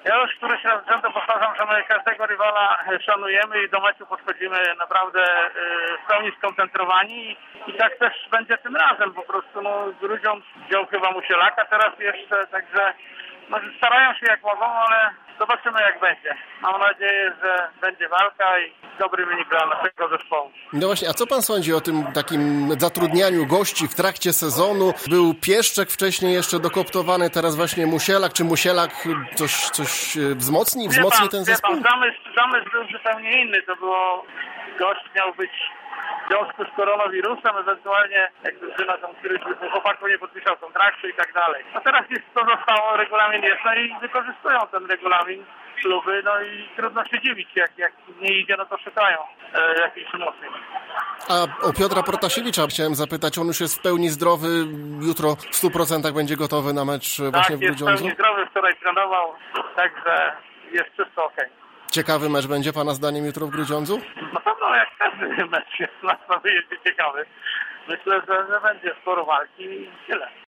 Ja już któryś raz z rzędu powtarzam, że my każdego rywala szanujemy i do meczu podchodzimy naprawdę w pełni skoncentrowani i tak też będzie tym razem. Po prostu Grudziądz wziął chyba Musielaka teraz jeszcze, także starają się jak mogą, ale zobaczymy jak będzie. Mam nadzieję, że będzie walka i dobry wynik dla naszego zespołu. No właśnie, a co pan sądzi o tym takim zatrudnianiu gości w trakcie sezonu? Był Pieszczek wcześniej jeszcze dokoptowany, teraz właśnie Musielak. Czy Musielak coś wzmocni ten zespół? Zamysł był zupełnie inny. To było, gość miał być w związku z koronawirusem, ewentualnie jak drużyna tam któryś chłopaku nie podpisał kontraktu i tak dalej. A teraz to zostało, regulamin jest, i wykorzystują ten regulamin kluby, i trudno się dziwić, jak nie idzie, to szukają jakiejś mocy. A o Piotra Protasiewicza chciałem zapytać, on już jest w pełni zdrowy, jutro w 100% będzie gotowy na mecz właśnie w Grudziądzu? Tak, jest w pełni zdrowy, wczoraj trenował, także jest wszystko okej. Ciekawy mecz będzie pana zdaniem jutro w Grudziądzu? Na pewno jak każdy mecz jest na sobie ciekawy. Myślę, że będzie sporo walki i tyle.